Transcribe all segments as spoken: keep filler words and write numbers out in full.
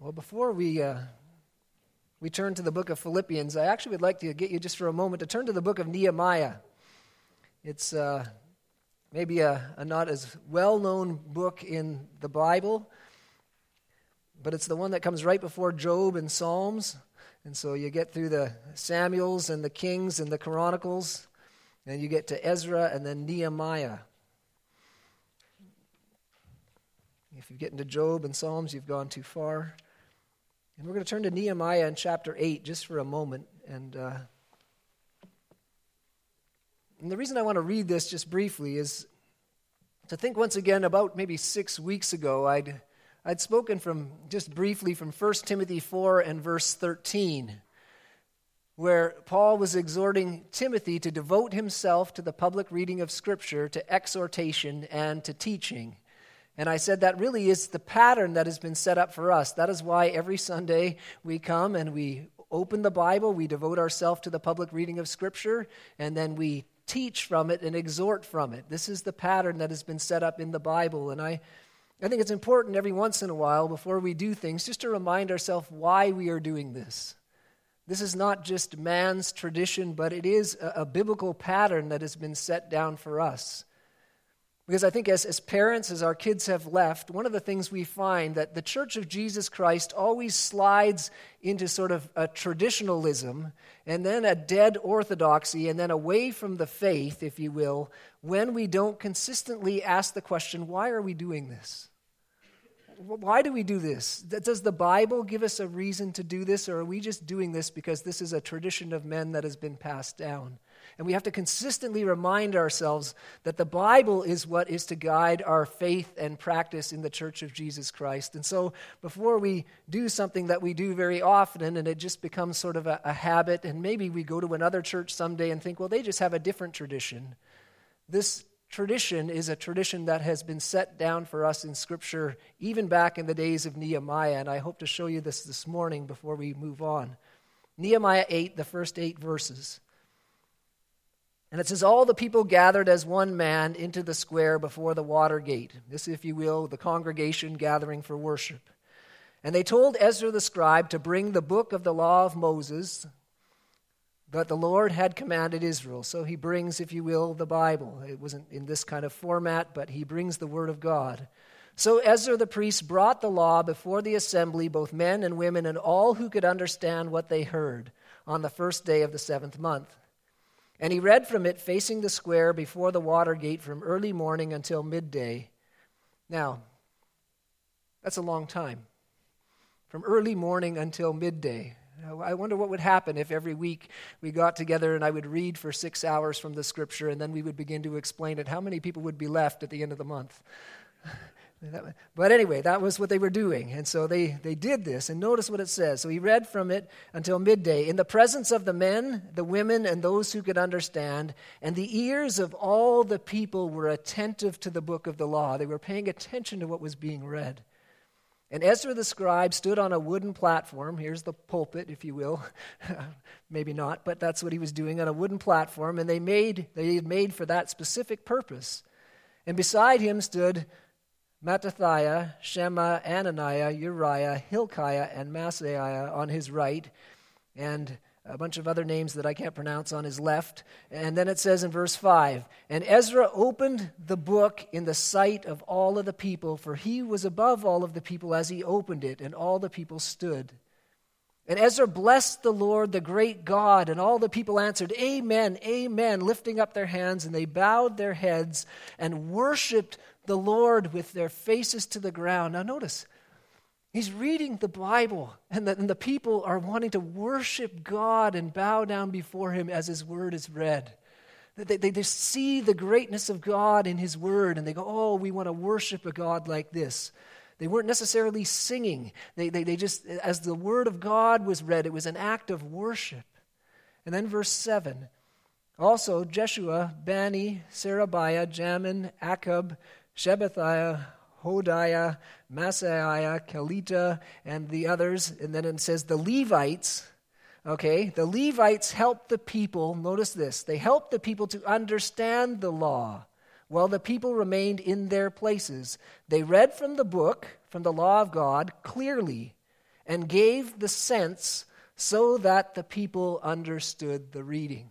Well, before we uh, we turn to the book of Philippians, I actually would like to get you just for a moment to turn to the book of Nehemiah. It's uh, maybe a, a not as well-known book in the Bible, but it's the one that comes right before Job and Psalms. And so you get through the Samuels and the Kings and the Chronicles, and you get to Ezra and then Nehemiah. If you get into Job and Psalms, you've gone too far. And we're going to turn to Nehemiah in chapter eight just for a moment. And, uh, and the reason I want to read this just briefly is to think once again about maybe six weeks ago, I'd, I'd spoken from just briefly from First Timothy four and verse thirteen, where Paul was exhorting Timothy to devote himself to the public reading of Scripture, to exhortation, and to teaching. And I said that really is the pattern that has been set up for us. That is why every Sunday we come and we open the Bible, we devote ourselves to the public reading of Scripture, and then we teach from it and exhort from it. This is the pattern that has been set up in the Bible. And I, I think it's important every once in a while before we do things just to remind ourselves why we are doing this. This is not just man's tradition, but it is a, a biblical pattern that has been set down for us. Because I think as, as parents, as our kids have left, one of the things we find that the Church of Jesus Christ always slides into sort of a traditionalism and then a dead orthodoxy and then away from the faith, if you will, when we don't consistently ask the question, why are we doing this? Why do we do this? Does the Bible give us a reason to do this, or are we just doing this because this is a tradition of men that has been passed down? And we have to consistently remind ourselves that the Bible is what is to guide our faith and practice in the Church of Jesus Christ. And so before we do something that we do very often and it just becomes sort of a, a habit, and maybe we go to another church someday and think, well, they just have a different tradition. This tradition is a tradition that has been set down for us in Scripture even back in the days of Nehemiah, and I hope to show you this this morning before we move on. Nehemiah eight, the first eight verses. And it says, all the people gathered as one man into the square before the water gate. This, if you will, the congregation gathering for worship. And they told Ezra the scribe to bring the book of the law of Moses that the Lord had commanded Israel. So he brings, if you will, the Bible. It wasn't in this kind of format, but he brings the Word of God. So Ezra the priest brought the law before the assembly, both men and women, and all who could understand what they heard, on the first day of the seventh month. And he read from it facing the square before the water gate from early morning until midday. Now, that's a long time. From early morning until midday. I wonder what would happen if every week we got together and I would read for six hours from the Scripture and then we would begin to explain it. How many people would be left at the end of the month? But anyway, that was what they were doing. And so they, they did this. And notice what it says. So he read from it until midday. In the presence of the men, the women, and those who could understand, and the ears of all the people were attentive to the book of the law. They were paying attention to what was being read. And Ezra the scribe stood on a wooden platform. Here's the pulpit, if you will. Maybe not, but that's what he was doing, on a wooden platform. And they made they had made for that specific purpose. And beside him stood Mattithiah, Shema, Ananiah, Uriah, Hilkiah, and Maaseiah on his right, and a bunch of other names that I can't pronounce on his left. And then it says in verse five, and Ezra opened the book in the sight of all of the people, for he was above all of the people as he opened it, and all the people stood. And Ezra blessed the Lord, the great God, and all the people answered, Amen, Amen, lifting up their hands, and they bowed their heads and worshipped the Lord with their faces to the ground. Now notice, he's reading the Bible, and the, and the people are wanting to worship God and bow down before him as his word is read. They, they, they see the greatness of God in his word, and they go, oh, we want to worship a God like this. They weren't necessarily singing. They, they, they just, as the word of God was read, it was an act of worship. And then verse seven, also Jeshua, Bani, Sherebiah, Jamin, Akab, Shebathiah, Hodiah, Maaseiah, Kelita, and the others. And then it says the Levites, okay, the Levites helped the people, notice this, they helped the people to understand the law. While the people remained in their places, they read from the book, from the law of God, clearly, and gave the sense so that the people understood the reading.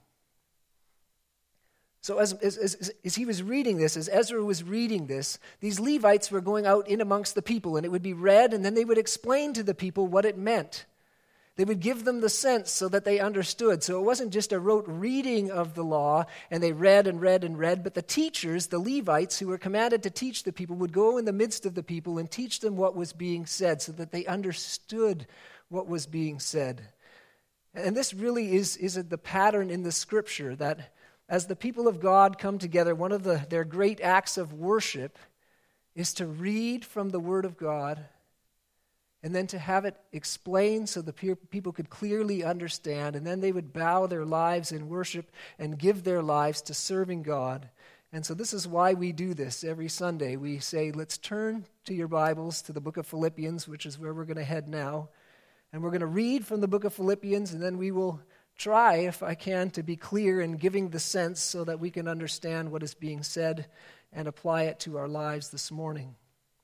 So as, as, as, as he was reading this, as Ezra was reading this, these Levites were going out in amongst the people, and it would be read, and then they would explain to the people what it meant. They would give them the sense so that they understood. So it wasn't just a rote reading of the law, and they read and read and read, but the teachers, the Levites, who were commanded to teach the people, would go in the midst of the people and teach them what was being said so that they understood what was being said. And this really is, is the pattern in the Scripture, that as the people of God come together, one of the, their great acts of worship is to read from the Word of God and then to have it explained so the people could clearly understand, and then they would bow their lives in worship and give their lives to serving God. And so this is why we do this every Sunday. We say, let's turn to your Bibles to the book of Philippians, which is where we're going to head now. And we're going to read from the book of Philippians, and then we will try, if I can, to be clear in giving the sense so that we can understand what is being said and apply it to our lives this morning.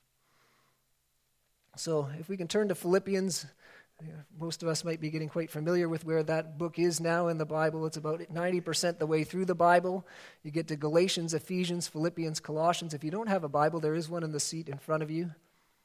So if we can turn to Philippians, most of us might be getting quite familiar with where that book is now in the Bible. It's about ninety percent the way through the Bible. You get to Galatians, Ephesians, Philippians, Colossians. If you don't have a Bible, there is one in the seat in front of you.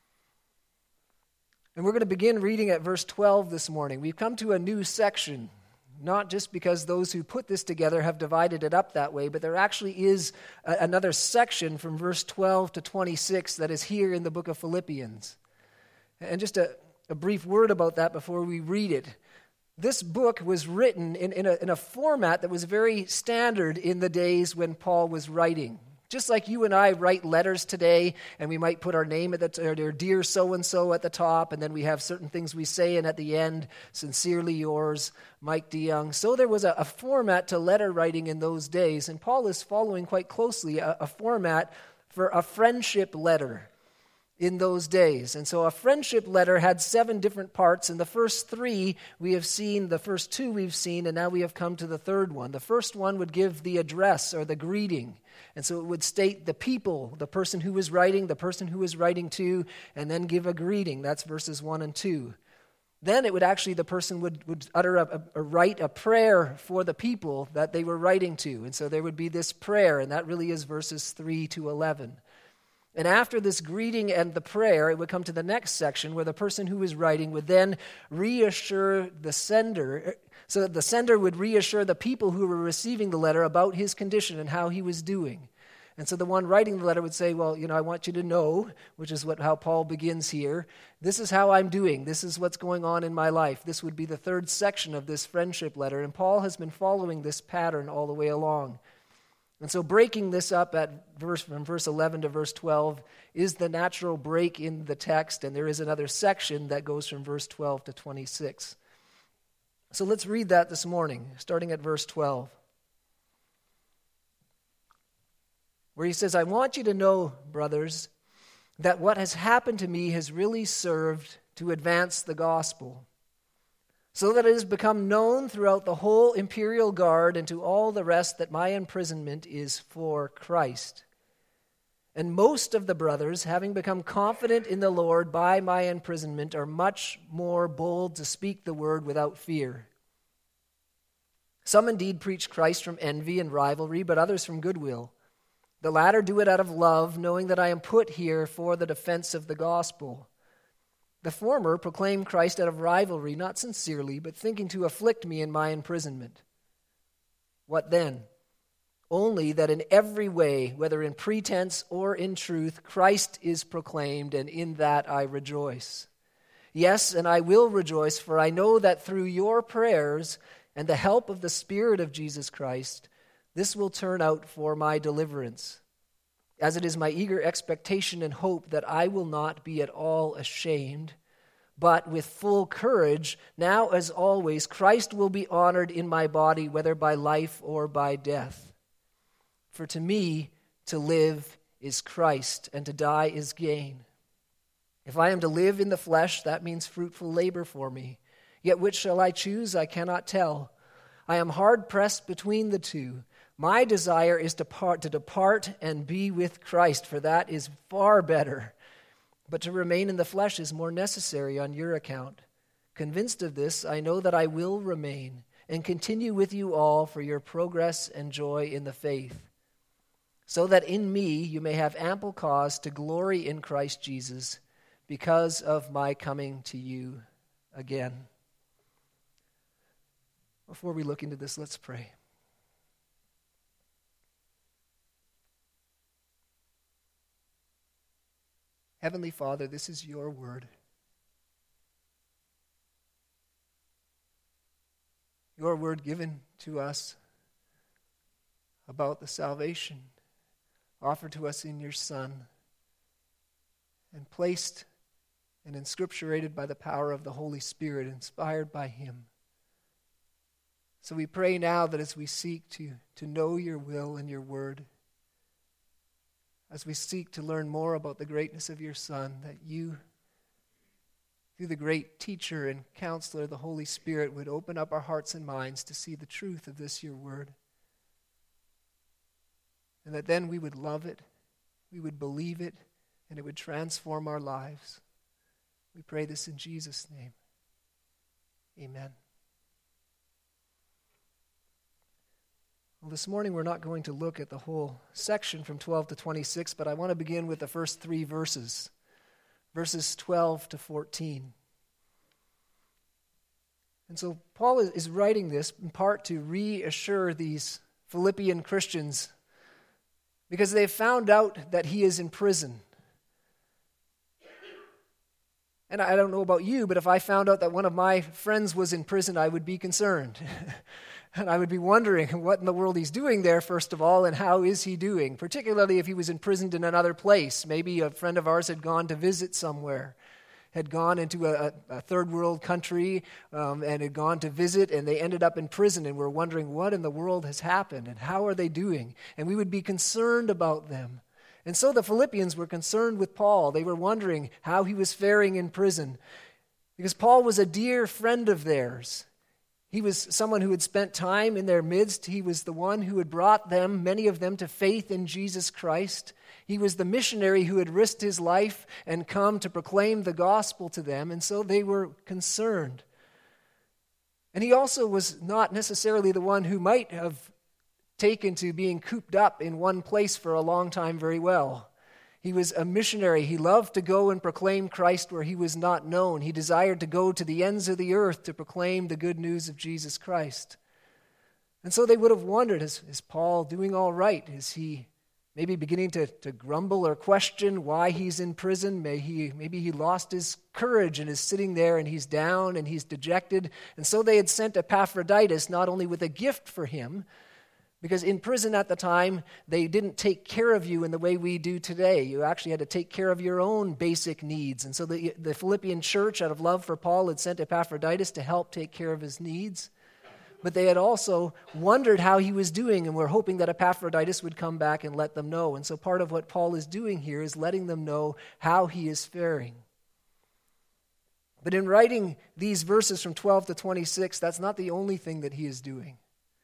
And we're going to begin reading at verse twelve this morning. We've come to a new section. Not just because those who put this together have divided it up that way, but there actually is a, another section from verse twelve to twenty-six that is here in the book of Philippians. And just a, a brief word about that before we read it. This book was written in, in, a, in a format that was very standard in the days when Paul was writing. Just like you and I write letters today, and we might put our name at the t- or dear so-and-so at the top, and then we have certain things we say, and at the end, sincerely yours, Mike DeYoung. So there was a, a format to letter writing in those days, and Paul is following quite closely a, a format for a friendship letter in those days. And so a friendship letter had seven different parts, and the first three we have seen, the first two we've seen, and now we have come to the third one. The first one would give the address or the greeting. And so it would state the people, the person who was writing, the person who was writing to, and then give a greeting. That's verses one and two. Then it would actually, the person would, would utter a, a, a write a prayer for the people that they were writing to. And so there would be this prayer, and that really is verses three to eleven. And after this greeting and the prayer, it would come to the next section where the person who was writing would then reassure the sender, so that the sender would reassure the people who were receiving the letter about his condition and how he was doing. And so the one writing the letter would say, well, you know, I want you to know, which is what how Paul begins here, this is how I'm doing. This is what's going on in my life. This would be the third section of this friendship letter. And Paul has been following this pattern all the way along. And so breaking this up at verse from verse eleven to verse twelve is the natural break in the text, and there is another section that goes from verse twelve to twenty-six. So let's read that this morning, starting at verse twelve, where he says, I want you to know, brothers, that what has happened to me has really served to advance the gospel, so that it has become known throughout the whole imperial guard and to all the rest that my imprisonment is for Christ. And most of the brothers, having become confident in the Lord by my imprisonment, are much more bold to speak the word without fear. Some indeed preach Christ from envy and rivalry, but others from goodwill. The latter do it out of love, knowing that I am put here for the defense of the gospel. The former proclaim Christ out of rivalry, not sincerely, but thinking to afflict me in my imprisonment. What then? Only that in every way, whether in pretense or in truth, Christ is proclaimed, and in that I rejoice. Yes, and I will rejoice, for I know that through your prayers and the help of the Spirit of Jesus Christ, this will turn out for my deliverance, as it is my eager expectation and hope that I will not be at all ashamed, but with full courage, now as always, Christ will be honored in my body, whether by life or by death. For to me, to live is Christ, and to die is gain. If I am to live in the flesh, that means fruitful labor for me. Yet which shall I choose? I cannot tell. I am hard-pressed between the two. My desire is to depart, to depart and be with Christ, for that is far better. But to remain in the flesh is more necessary on your account. Convinced of this, I know that I will remain and continue with you all for your progress and joy in the faith, so that in me you may have ample cause to glory in Christ Jesus because of my coming to you again. Before we look into this, let's pray. Heavenly Father, this is your word. Your word given to us about the salvation offered to us in your Son and placed and inscripturated by the power of the Holy Spirit, inspired by him. So we pray now that as we seek to, to know your will and your word, as we seek to learn more about the greatness of your Son, that you, through the great teacher and counselor, the Holy Spirit, would open up our hearts and minds to see the truth of this, your word. And that then we would love it, we would believe it, and it would transform our lives. We pray this in Jesus' name. Amen. Well, this morning we're not going to look at the whole section from twelve to twenty-six, but I want to begin with the first three verses, verses twelve to fourteen. And so Paul is writing this in part to reassure these Philippian Christians because they've found out that he is in prison. And I don't know about you, but if I found out that one of my friends was in prison, I would be concerned. And I would be wondering what in the world he's doing there, first of all, and how is he doing, particularly if he was imprisoned in another place. Maybe a friend of ours had gone to visit somewhere, had gone into a, a third world country um, and had gone to visit, and they ended up in prison, and we're wondering what in the world has happened and how are they doing? And we would be concerned about them. And so the Philippians were concerned with Paul. They were wondering how he was faring in prison because Paul was a dear friend of theirs. He was someone who had spent time in their midst. He was the one who had brought them, many of them, to faith in Jesus Christ. He was the missionary who had risked his life and come to proclaim the gospel to them, and so they were concerned. And he also was not necessarily the one who might have taken to being cooped up in one place for a long time very well. He was a missionary. He loved to go and proclaim Christ where he was not known. He desired to go to the ends of the earth to proclaim the good news of Jesus Christ. And so they would have wondered, is, is Paul doing all right? Is he maybe beginning to, to grumble or question why he's in prison? May he, maybe he lost his courage and is sitting there and he's down and he's dejected. And so they had sent Epaphroditus not only with a gift for him, because in prison at the time, they didn't take care of you in the way we do today. You actually had to take care of your own basic needs. And so the, the Philippian church, out of love for Paul, had sent Epaphroditus to help take care of his needs. But they had also wondered how he was doing and were hoping that Epaphroditus would come back and let them know. And so part of what Paul is doing here is letting them know how he is faring. But in writing these verses from twelve to twenty-six, that's not the only thing that he is doing.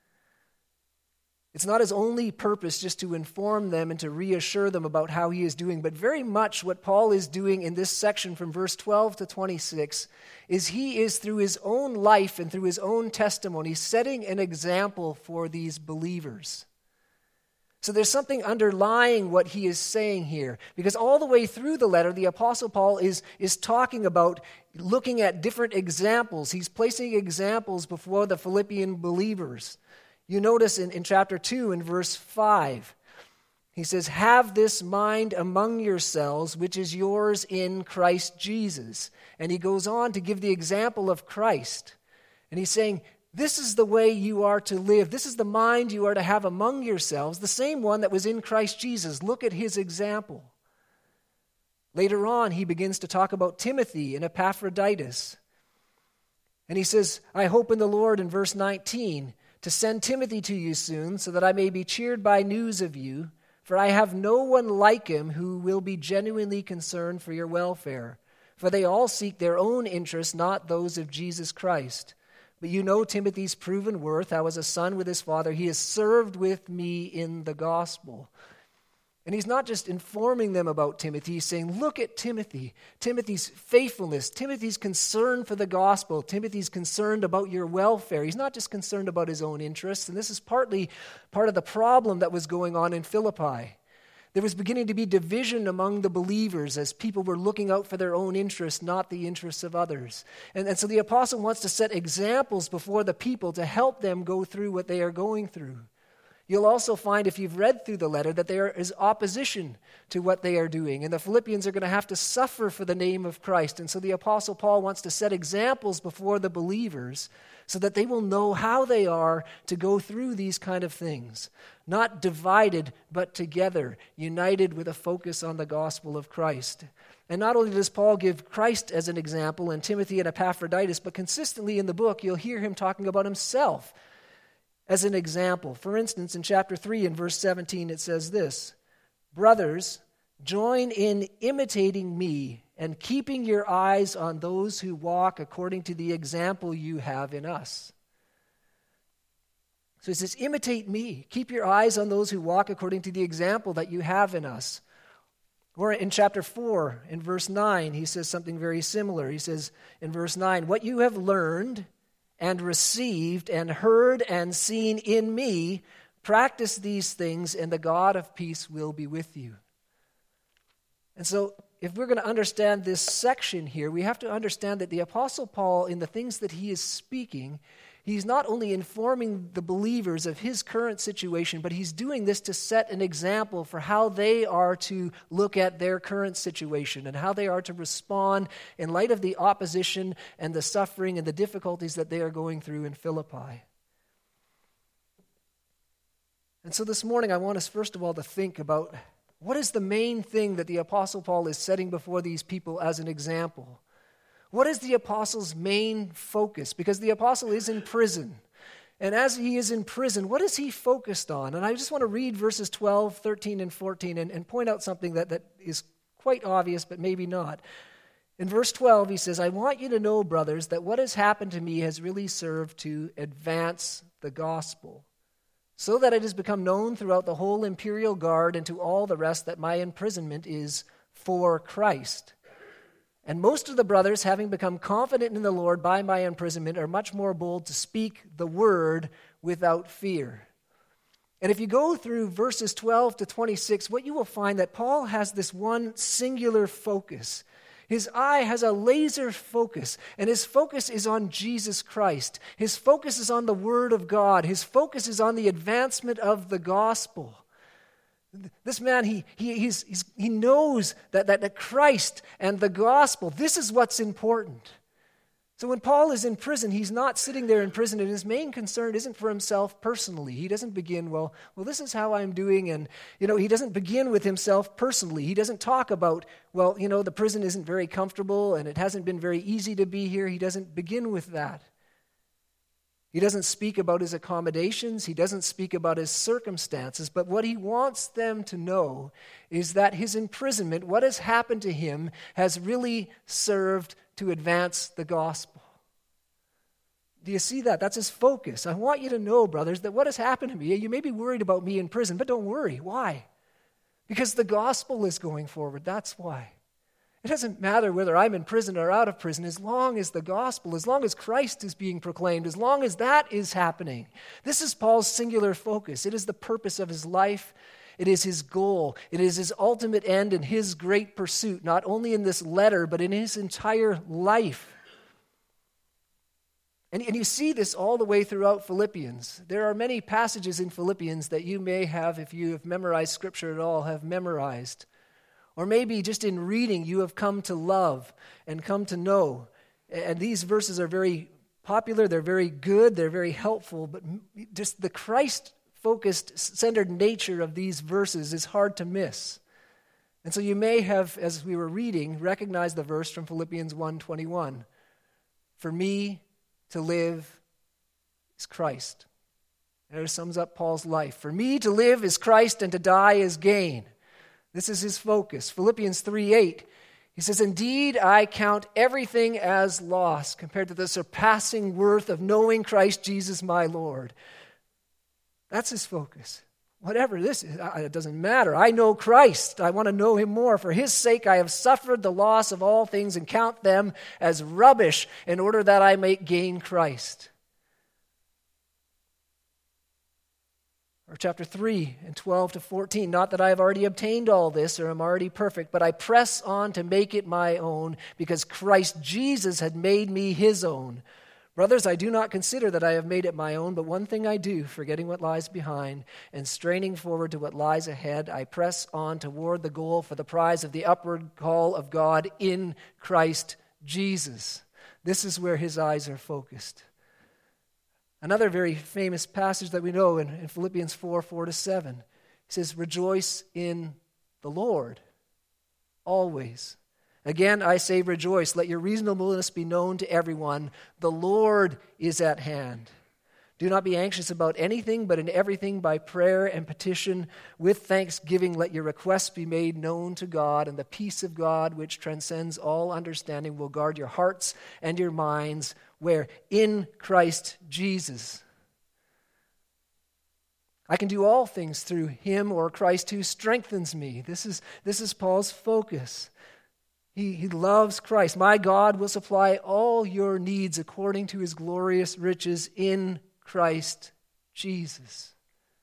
It's not his only purpose just to inform them and to reassure them about how he is doing, but very much what Paul is doing in this section from verse twelve to twenty-six is he is, through his own life and through his own testimony, setting an example for these believers. So there's something underlying what he is saying here, because all the way through the letter, the Apostle Paul is, is talking about looking at different examples. He's placing examples before the Philippian believers. You notice in, in chapter two, in verse five, he says, "Have this mind among yourselves, which is yours in Christ Jesus." And he goes on to give the example of Christ. And he's saying, this is the way you are to live. This is the mind you are to have among yourselves, the same one that was in Christ Jesus. Look at his example. Later on, he begins to talk about Timothy and Epaphroditus. And he says, "I hope in the Lord," in verse nineteen, "to send Timothy to you soon, so that I may be cheered by news of you. For I have no one like him who will be genuinely concerned for your welfare. For they all seek their own interests, not those of Jesus Christ. But you know Timothy's proven worth. How as a son with his father, he has served with me in the gospel." And he's not just informing them about Timothy, he's saying, look at Timothy, Timothy's faithfulness, Timothy's concern for the gospel, Timothy's concerned about your welfare. He's not just concerned about his own interests, and this is partly part of the problem that was going on in Philippi. There was beginning to be division among the believers as people were looking out for their own interests, not the interests of others. And, and so the apostle wants to set examples before the people to help them go through what they are going through. You'll also find, if you've read through the letter, that there is opposition to what they are doing. And the Philippians are going to have to suffer for the name of Christ. And so the Apostle Paul wants to set examples before the believers so that they will know how they are to go through these kind of things. Not divided, but together, united with a focus on the gospel of Christ. And not only does Paul give Christ as an example and Timothy and Epaphroditus, but consistently in the book you'll hear him talking about himself as an example. For instance, in chapter three and verse seventeen, it says this, "Brothers, join in imitating me and keeping your eyes on those who walk according to the example you have in us." So he says, imitate me. Keep your eyes on those who walk according to the example that you have in us. Or in chapter four, in verse nine, he says something very similar. He says in verse nine, "What you have learned and received and heard and seen in me, practice these things, and the God of peace will be with you." And so, if we're going to understand this section here, we have to understand that the Apostle Paul, in the things that he is speaking, he's not only informing the believers of his current situation, but he's doing this to set an example for how they are to look at their current situation and how they are to respond in light of the opposition and the suffering and the difficulties that they are going through in Philippi. And so this morning I want us first of all to think about what is the main thing that the Apostle Paul is setting before these people as an example. What is the apostle's main focus? Because the apostle is in prison. And as he is in prison, what is he focused on? And I just want to read verses twelve, thirteen, and fourteen and, and point out something that, that is quite obvious, but maybe not. In verse twelve, he says, "I want you to know, brothers, that what has happened to me has really served to advance the gospel, so that it has become known throughout the whole imperial guard and to all the rest that my imprisonment is for Christ. And most of the brothers, having become confident in the Lord by my imprisonment, are much more bold to speak the word without fear." And if you go through verses twelve to twenty-six, what you will find that Paul has this one singular focus. His eye has a laser focus, and his focus is on Jesus Christ. His focus is on the Word of God. His focus is on the advancement of the gospel. This man, he he he's, he's, he knows that, that, that Christ and the gospel, this is what's important. So when Paul is in prison, he's not sitting there in prison, and his main concern isn't for himself personally. He doesn't begin, well, well, this is how I'm doing, and, you know, he doesn't begin with himself personally. He doesn't talk about, well, you know, the prison isn't very comfortable, and it hasn't been very easy to be here. He doesn't begin with that. He doesn't speak about his accommodations. He doesn't speak about his circumstances. But what he wants them to know is that his imprisonment, what has happened to him, has really served to advance the gospel. Do you see that? That's his focus. I want you to know, brothers, that what has happened to me, you may be worried about me in prison, but don't worry. Why? Because the gospel is going forward. That's why. It doesn't matter whether I'm in prison or out of prison, as long as the gospel, as long as Christ is being proclaimed, as long as that is happening. This is Paul's singular focus. It is the purpose of his life. It is his goal. It is his ultimate end and his great pursuit, not only in this letter, but in his entire life. And, and you see this all the way throughout Philippians. There are many passages in Philippians that you may have, if you have memorized Scripture at all, have memorized. Or maybe just in reading, you have come to love and come to know. And these verses are very popular, they're very good, they're very helpful, but just the Christ-focused, centered nature of these verses is hard to miss. And so you may have, as we were reading, recognized the verse from Philippians one twenty-one. "For me to live is Christ." And it sums up Paul's life. For me to live is Christ, and to die is gain. This is his focus. Philippians three eight, he says, "Indeed, I count everything as loss compared to the surpassing worth of knowing Christ Jesus my Lord." That's his focus. whatever this is, it doesn't matter. I know Christ. I want to know him more. For his sake, I have suffered the loss of all things and count them as rubbish in order that I may gain Christ. Or chapter three and twelve to fourteen, not that I have already obtained all this or am already perfect, but I press on to make it my own because Christ Jesus had made me his own. Brothers, I do not consider that I have made it my own, but one thing I do, forgetting what lies behind and straining forward to what lies ahead, I press on toward the goal for the prize of the upward call of God in Christ Jesus. This is where his eyes are focused. Another very famous passage that we know in, in Philippians four, four to seven. He says, rejoice in the Lord always. Again, I say rejoice. Let your reasonableness be known to everyone. The Lord is at hand. Do not be anxious about anything, but in everything by prayer and petition with thanksgiving let your requests be made known to God, and the peace of God, which transcends all understanding, will guard your hearts and your minds, where? In Christ Jesus. I can do all things through him or Christ who strengthens me. This is, this is Paul's focus. He, he loves Christ. My God will supply all your needs according to his glorious riches in Christ Jesus.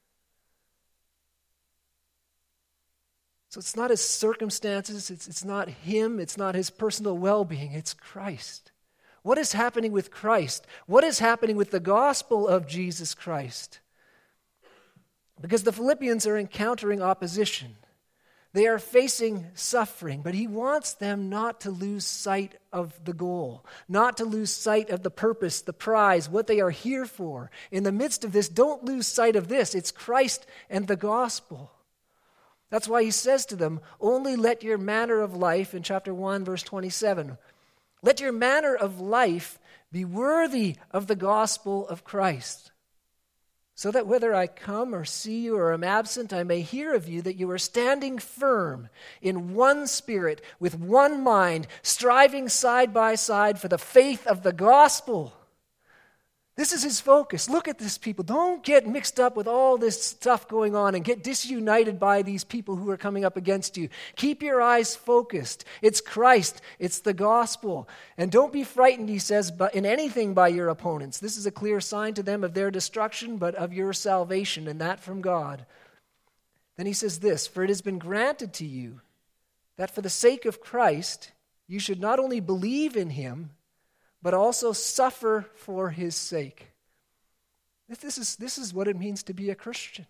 So it's not his circumstances, it's, it's not him, it's not his personal well-being, it's Christ. What is happening with Christ? What is happening with the gospel of Jesus Christ? Because the Philippians are encountering opposition. They are facing suffering, but he wants them not to lose sight of the goal, not to lose sight of the purpose, the prize, what they are here for. In the midst of this, don't lose sight of this. It's Christ and the gospel. That's why he says to them, only let your manner of life, in chapter one, verse twenty-seven, let your manner of life be worthy of the gospel of Christ, so that whether I come or see you or am absent, I may hear of you that you are standing firm in one spirit, with one mind, striving side by side for the faith of the gospel. This is his focus. Look at this, people. Don't get mixed up with all this stuff going on and get disunited by these people who are coming up against you. Keep your eyes focused. It's Christ. It's the gospel. And don't be frightened, he says, in anything by your opponents. This is a clear sign to them of their destruction, but of your salvation, and that from God. Then he says this, for it has been granted to you that for the sake of Christ, you should not only believe in him, but also suffer for his sake. This is, this is what it means to be a Christian.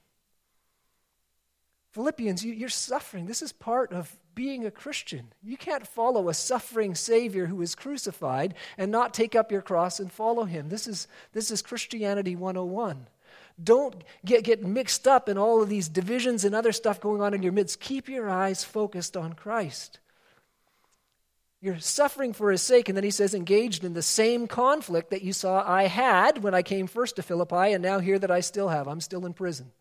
Philippians, you, you're suffering. This is part of being a Christian. You can't follow a suffering Savior who is crucified and not take up your cross and follow him. This is, this is Christianity one oh one. Don't get, get mixed up in all of these divisions and other stuff going on in your midst. Keep your eyes focused on Christ. You're suffering for his sake, and then he says, engaged in the same conflict that you saw I had when I came first to Philippi, and now here that I still have. I'm still in prison.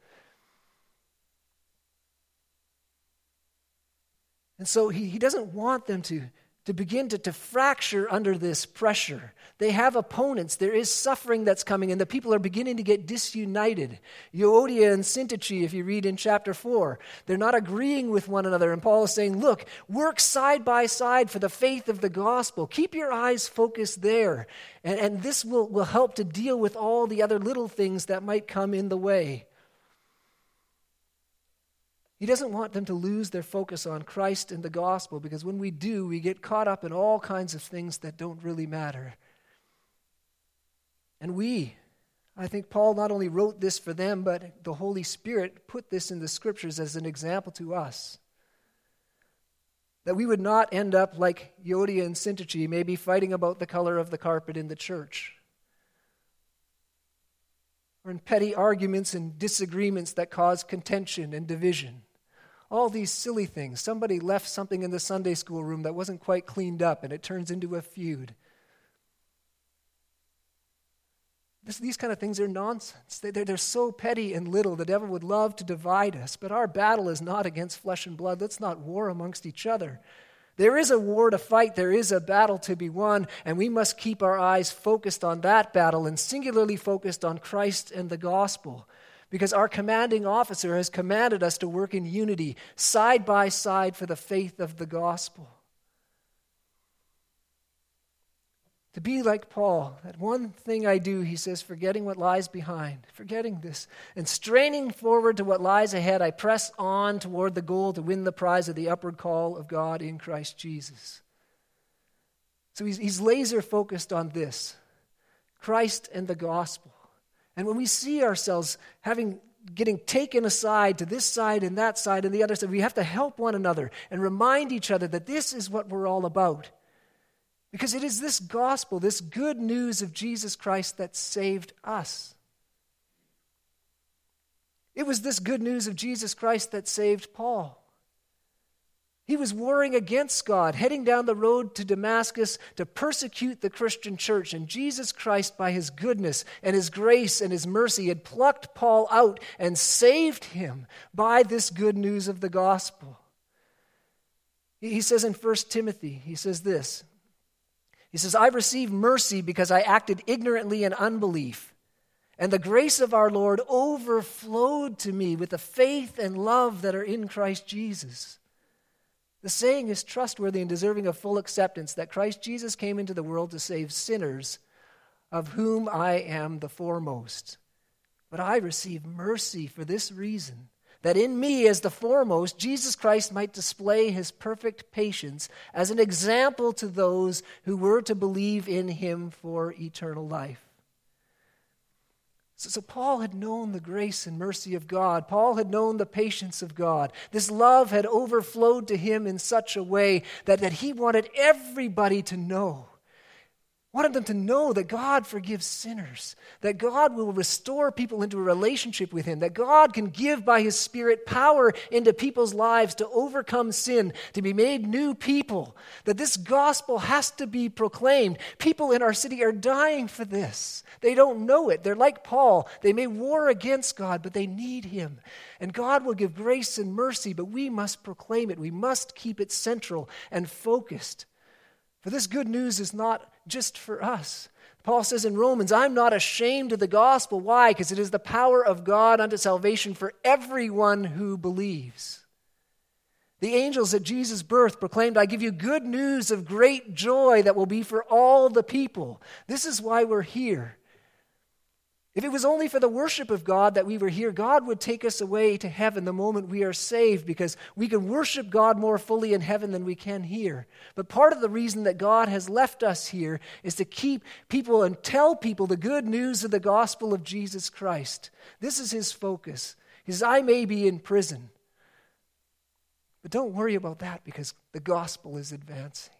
And so he, he doesn't want them to, to begin to, to fracture under this pressure. They have opponents. There is suffering that's coming, and the people are beginning to get disunited. Euodia and Syntyche, if you read in chapter four, they're not agreeing with one another. And Paul is saying, look, work side by side for the faith of the gospel. Keep your eyes focused there. And, and this will, will help to deal with all the other little things that might come in the way. He doesn't want them to lose their focus on Christ and the gospel, because when we do, we get caught up in all kinds of things that don't really matter. And we, I think Paul not only wrote this for them, but the Holy Spirit put this in the Scriptures as an example to us. That we would not end up like Euodia and Syntyche, maybe fighting about the color of the carpet in the church, or in petty arguments and disagreements that cause contention and division. All these silly things. Somebody left something in the Sunday school room that wasn't quite cleaned up, and it turns into a feud. This, these kind of things are nonsense. They, they're, they're so petty and little. The devil would love to divide us, but our battle is not against flesh and blood. Let's not war amongst each other. There is a war to fight. There is a battle to be won, and we must keep our eyes focused on that battle and singularly focused on Christ and the gospel. because our commanding officer has commanded us to work in unity, side by side for the faith of the gospel. To be like Paul, that one thing I do, he says, forgetting what lies behind, forgetting this, and straining forward to what lies ahead, I press on toward the goal to win the prize of the upward call of God in Christ Jesus. So he's, he's laser focused on this, Christ and the gospel. And when we see ourselves having getting taken aside to this side and that side and the other side, we have to help one another and remind each other that this is what we're all about. Because it is this gospel, this good news of Jesus Christ that saved us. It was this good news of Jesus Christ that saved Paul. He was warring against God, heading down the road to Damascus to persecute the Christian church. And Jesus Christ, by his goodness and his grace and his mercy, had plucked Paul out and saved him by this good news of the gospel. He says in First Timothy, he says this, he says, I received mercy because I acted ignorantly in unbelief. And the grace of our Lord overflowed to me with the faith and love that are in Christ Jesus. The saying is trustworthy and deserving of full acceptance that Christ Jesus came into the world to save sinners, of whom I am the foremost. But I received mercy for this reason, that in me as the foremost, Jesus Christ might display his perfect patience as an example to those who were to believe in him for eternal life. So, so Paul had known the grace and mercy of God. Paul had known the patience of God. This love had overflowed to him in such a way that, that he wanted everybody to know. Wanted them to know that God forgives sinners, that God will restore people into a relationship with him, that God can give by his Spirit power into people's lives to overcome sin, to be made new people, that this gospel has to be proclaimed. People in our city are dying for this. They don't know it. They're like Paul. They may war against God, but they need him. And God will give grace and mercy, but we must proclaim it. We must keep it central and focused. For this good news is not just for us. Paul says in Romans, I'm not ashamed of the gospel. Why? Because it is the power of God unto salvation for everyone who believes. The angels at Jesus' birth proclaimed, I give you good news of great joy that will be for all the people. This is why we're here. If it was only for the worship of God that we were here, God would take us away to heaven the moment we are saved, because we can worship God more fully in heaven than we can here. But part of the reason that God has left us here is to keep people and tell people the good news of the gospel of Jesus Christ. This is his focus. He says, I may be in prison, but don't worry about that, because the gospel is advancing.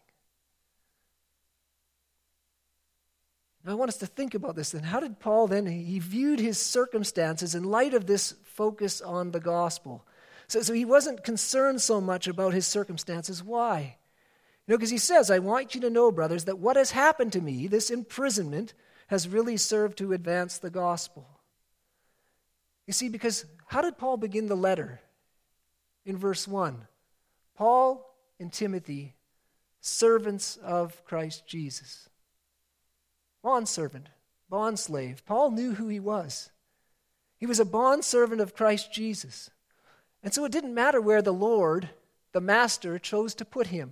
I want us to think about this then. How did Paul then, he viewed his circumstances in light of this focus on the gospel. So, so he wasn't concerned so much about his circumstances. Why? You know, because he says, I want you to know, brothers, that what has happened to me, this imprisonment, has really served to advance the gospel. You see, because how did Paul begin the letter? In verse one, Paul and Timothy, servants of Christ Jesus. Bondservant, bondslave. Paul knew who he was. He was a bondservant of Christ Jesus. And so it didn't matter where the Lord, the master, chose to put him.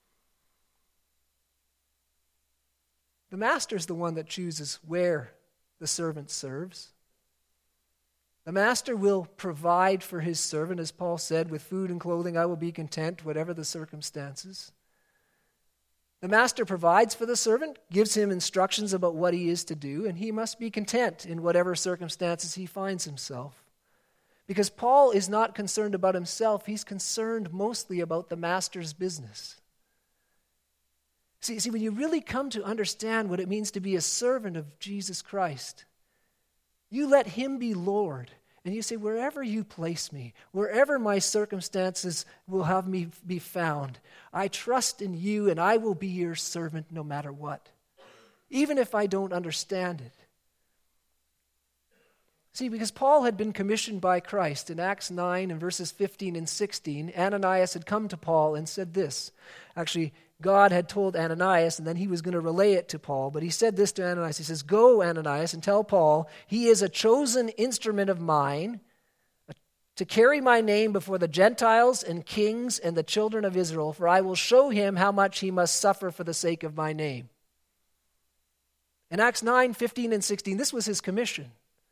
The master is the one that chooses where the servant serves. The master will provide for his servant, as Paul said, with food and clothing I will be content, whatever the circumstances. The master provides for the servant, gives him instructions about what he is to do, and he must be content in whatever circumstances he finds himself. Because Paul is not concerned about himself, he's concerned mostly about the master's business. See, see, when you really come to understand what it means to be a servant of Jesus Christ, you let him be Lord. And you say, wherever you place me, wherever my circumstances will have me be found, I trust in you and I will be your servant no matter what, even if I don't understand it. See, because Paul had been commissioned by Christ in Acts nine and verses fifteen and sixteen, Ananias had come to Paul and said this. Actually, God had told Ananias, and then he was going to relay it to Paul, but he said this to Ananias. He says, "Go, Ananias, and tell Paul, he is a chosen instrument of mine to carry my name before the Gentiles and kings and the children of Israel, for I will show him how much he must suffer for the sake of my name." In Acts nine, fifteen, and sixteen, this was his commission.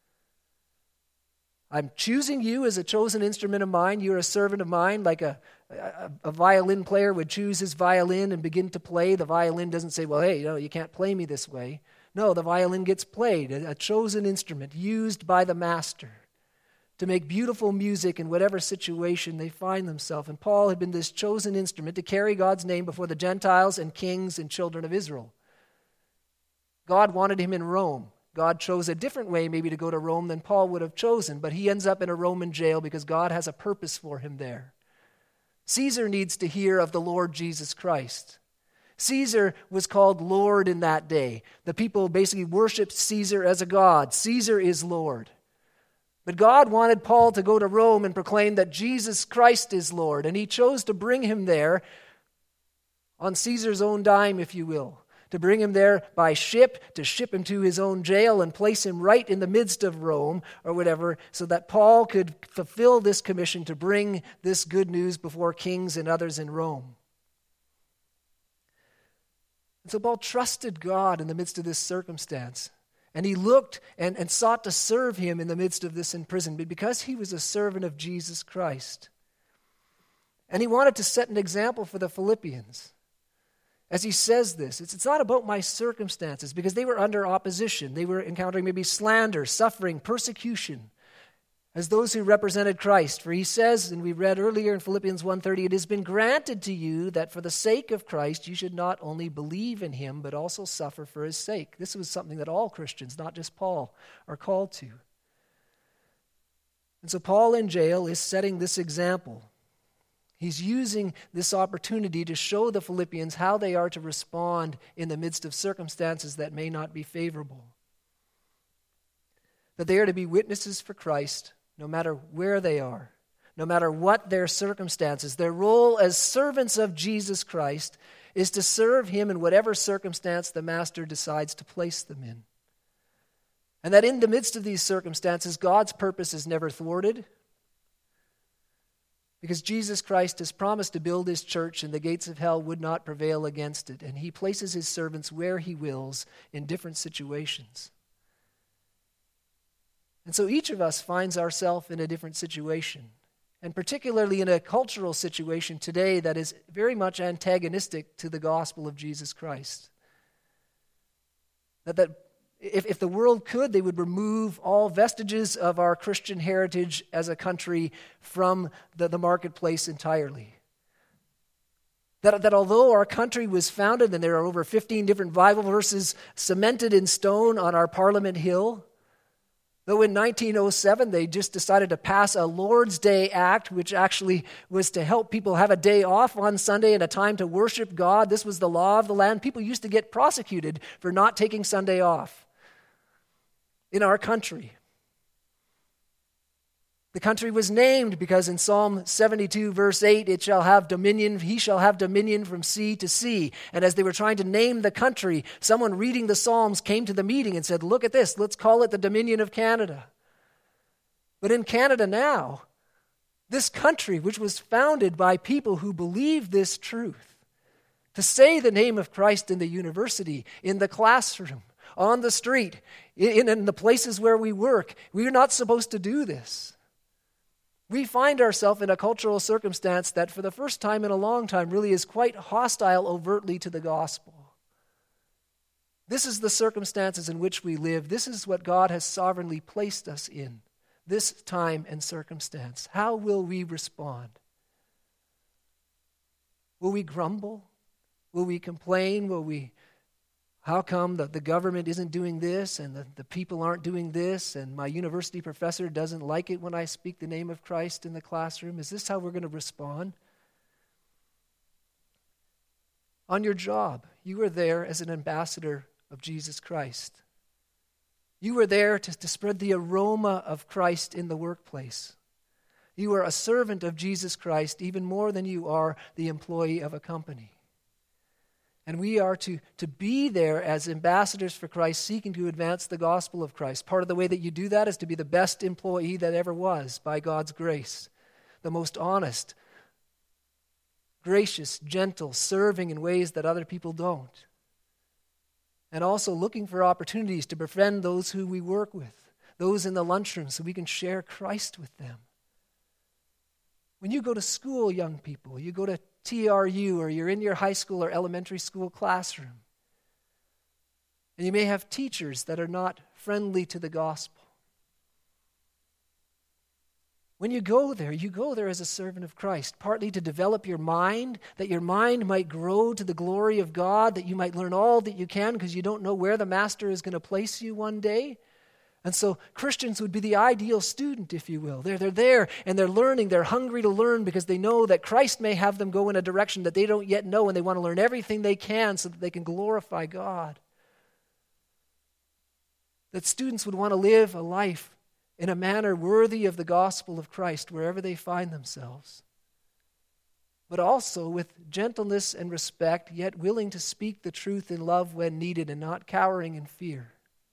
I'm choosing you as a chosen instrument of mine. You're a servant of mine, like a, a, a violin player would choose his violin and begin to play. The violin doesn't say, well, hey, you know, you can't play me this way. No, the violin gets played, a, a chosen instrument used by the master to make beautiful music in whatever situation they find themselves. And Paul had been this chosen instrument to carry God's name before the Gentiles and kings and children of Israel. God wanted him in Rome. God chose a different way maybe to go to Rome than Paul would have chosen, but he ends up in a Roman jail because God has a purpose for him there. Caesar needs to hear of the Lord Jesus Christ. Caesar was called Lord in that day. The people basically worshiped Caesar as a god. Caesar is Lord. But God wanted Paul to go to Rome and proclaim that Jesus Christ is Lord, and he chose to bring him there on Caesar's own dime, if you will. To bring him there by ship, to ship him to his own jail and place him right in the midst of Rome or whatever, so that Paul could fulfill this commission to bring this good news before kings and others in Rome. And so Paul trusted God in the midst of this circumstance. And he looked and, and sought to serve him in the midst of this imprisonment because he was a servant of Jesus Christ. And he wanted to set an example for the Philippians. As he says this, it's, it's not about my circumstances, because they were under opposition. They were encountering maybe slander, suffering, persecution as those who represented Christ. For he says, and we read earlier in Philippians one thirty, it has been granted to you that for the sake of Christ you should not only believe in him, but also suffer for his sake. This was something that all Christians, not just Paul, are called to. And so Paul in jail is setting this example. He's using this opportunity to show the Philippians how they are to respond in the midst of circumstances that may not be favorable. That they are to be witnesses for Christ no matter where they are, no matter what their circumstances. Their role as servants of Jesus Christ is to serve him in whatever circumstance the master decides to place them in. And that in the midst of these circumstances, God's purpose is never thwarted, because Jesus Christ has promised to build his church and the gates of hell would not prevail against it. And he places his servants where he wills in different situations. And so each of us finds ourselves in a different situation. And particularly in a cultural situation today that is very much antagonistic to the gospel of Jesus Christ. That, that If, if the world could, they would remove all vestiges of our Christian heritage as a country from the, the marketplace entirely. That, that although our country was founded, and there are over fifteen different Bible verses cemented in stone on our Parliament Hill, though in nineteen oh seven they just decided to pass a Lord's Day Act, which actually was to help people have a day off on Sunday and a time to worship God. This was the law of the land. People used to get prosecuted for not taking Sunday off in our country. The country was named because in Psalm seventy-two, verse eight, it shall have dominion, he shall have dominion from sea to sea. And as they were trying to name the country, someone reading the Psalms came to the meeting and said, look at this, let's call it the Dominion of Canada. But in Canada now, this country, which was founded by people who believe this truth, to say the name of Christ in the university, in the classroom, on the street, in, in the places where we work, we're not supposed to do this. We find ourselves in a cultural circumstance that for the first time in a long time really is quite hostile overtly to the gospel. This is the circumstances in which we live. This is what God has sovereignly placed us in, this time and circumstance. How will we respond? Will we grumble? Will we complain? Will we How come the, the government isn't doing this and the, the people aren't doing this and my university professor doesn't like it when I speak the name of Christ in the classroom? Is this how we're going to respond? On your job, you are there as an ambassador of Jesus Christ. You are there to, to spread the aroma of Christ in the workplace. You are a servant of Jesus Christ even more than you are the employee of a company. And we are to, to be there as ambassadors for Christ, seeking to advance the gospel of Christ. Part of the way that you do that is to be the best employee that ever was, by God's grace. The most honest, gracious, gentle, serving in ways that other people don't. And also looking for opportunities to befriend those who we work with, those in the lunchroom, so we can share Christ with them. When you go to school, young people, you go to T R U, or you're in your high school or elementary school classroom, and you may have teachers that are not friendly to the gospel. When you go there, you go there as a servant of Christ, partly to develop your mind, that your mind might grow to the glory of God, that you might learn all that you can because you don't know where the master is going to place you one day. And so Christians would be the ideal student, if you will. They're, they're there and they're learning. They're hungry to learn because they know that Christ may have them go in a direction that they don't yet know, and they want to learn everything they can so that they can glorify God. That students would want to live a life in a manner worthy of the gospel of Christ wherever they find themselves, but also with gentleness and respect, yet willing to speak the truth in love when needed and not cowering in fear.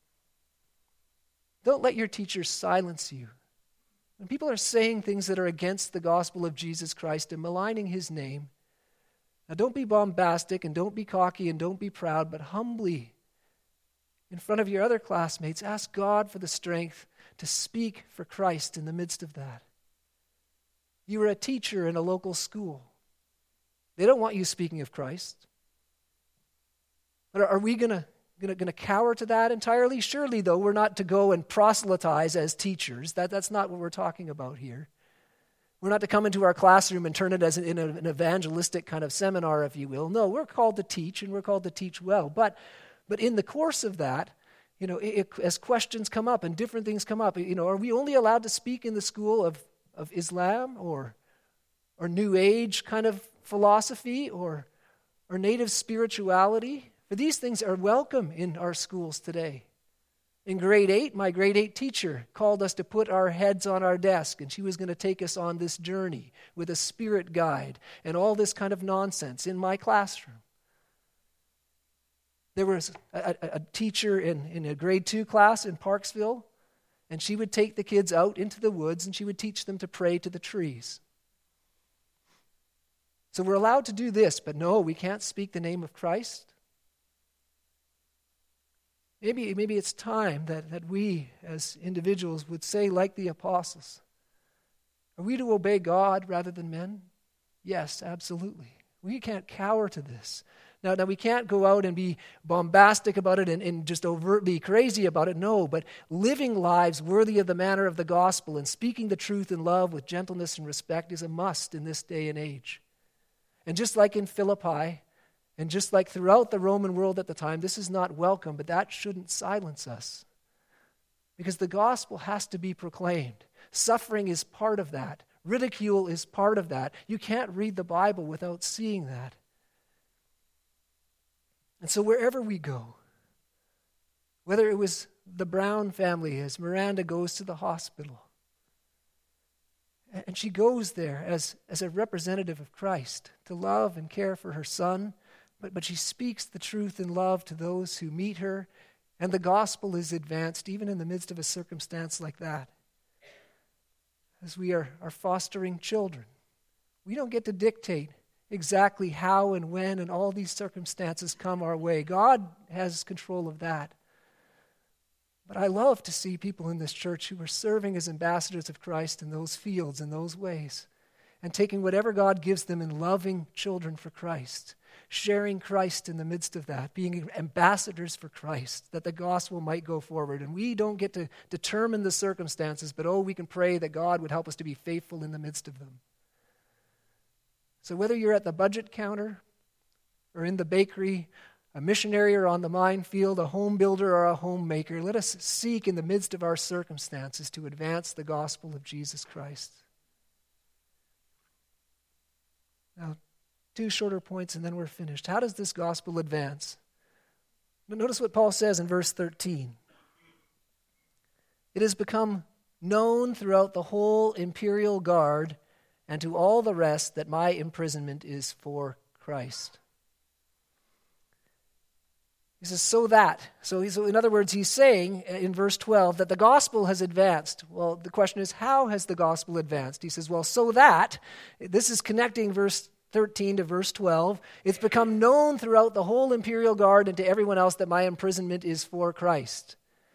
Don't let your teachers silence you. When people are saying things that are against the gospel of Jesus Christ and maligning his name, now don't be bombastic and don't be cocky and don't be proud, but humbly, in front of your other classmates, ask God for the strength to speak for Christ in the midst of that. You are a teacher in a local school. They don't want you speaking of Christ. But are we going to Going to cower to that entirely? Surely, though, we're not to go and proselytize as teachers. That, that's not what we're talking about here. We're not to come into our classroom and turn it as an, in a, an evangelistic kind of seminar, if you will. No, we're called to teach, and we're called to teach well. But, but in the course of that, you know, it, it, as questions come up and different things come up, you know, are we only allowed to speak in the school of, of Islam or or New Age kind of philosophy or or native spirituality? For these things are welcome in our schools today. In grade eight, my grade eight teacher called us to put our heads on our desk, and she was going to take us on this journey with a spirit guide and all this kind of nonsense in my classroom. There was a, a, a teacher in, in a grade two class in Parksville, and she would take the kids out into the woods, and she would teach them to pray to the trees. So we're allowed to do this, but no, we can't speak the name of Christ. Maybe, maybe it's time that, that we as individuals would say, like the apostles, are we to obey God rather than men? Yes, absolutely. We can't cower to this. Now, now we can't go out and be bombastic about it and, and just overtly crazy about it. No, but living lives worthy of the manner of the gospel and speaking the truth in love with gentleness and respect is a must in this day and age. And just like in Philippi, and just like throughout the Roman world at the time, this is not welcome, but that shouldn't silence us. Because the gospel has to be proclaimed. Suffering is part of that. Ridicule is part of that. You can't read the Bible without seeing that. And so wherever we go, whether it was the Brown family as Miranda goes to the hospital, and she goes there as, as a representative of Christ to love and care for her son, But, but she speaks the truth in love to those who meet her, and the gospel is advanced even in the midst of a circumstance like that. As we are, are fostering children, we don't get to dictate exactly how and when and all these circumstances come our way. God has control of that. But I love to see people in this church who are serving as ambassadors of Christ in those fields, in those ways, and taking whatever God gives them in loving children for Christ, sharing Christ in the midst of that, being ambassadors for Christ, that the gospel might go forward. And we don't get to determine the circumstances, but oh, we can pray that God would help us to be faithful in the midst of them. So whether you're at the budget counter or in the bakery, a missionary or on the minefield, a home builder or a homemaker, let us seek in the midst of our circumstances to advance the gospel of Jesus Christ. Now, two shorter points and then we're finished. How does this gospel advance? Notice what Paul says in verse thirteen. It has become known throughout the whole imperial guard and to all the rest that my imprisonment is for Christ. He says, so that. So, so in other words, he's saying in verse twelve that the gospel has advanced. Well, the question is, how has the gospel advanced? He says, well, so that. This is connecting verse thirteen to verse twelve. It's become known throughout the whole imperial guard and to everyone else that my imprisonment is for Christ.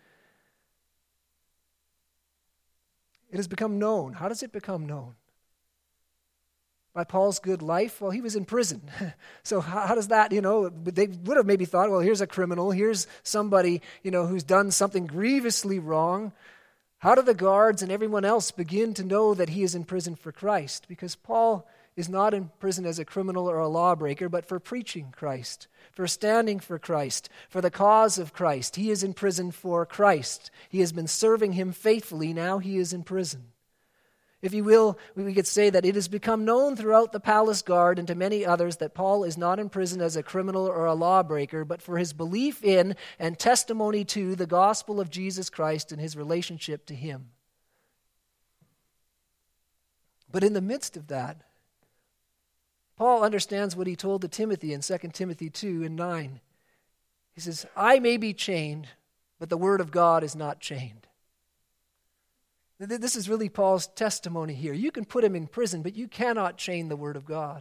It has become known. How does it become known? By Paul's good life? Well, he was in prison. So how, how does that, you know, they would have maybe thought, well, here's a criminal, here's somebody, you know, who's done something grievously wrong. How do the guards and everyone else begin to know that he is in prison for Christ? Because Paul is not in prison as a criminal or a lawbreaker, but for preaching Christ, for standing for Christ, for the cause of Christ. He is in prison for Christ. He has been serving him faithfully. Now he is in prison. If you will, we could say that it has become known throughout the palace guard and to many others that Paul is not in prison as a criminal or a lawbreaker, but for his belief in and testimony to the gospel of Jesus Christ and his relationship to him. But in the midst of that, Paul understands what he told to Timothy in Second Timothy two and nine. He says, I may be chained, but the word of God is not chained. This is really Paul's testimony here. You can put him in prison, but you cannot chain the word of God.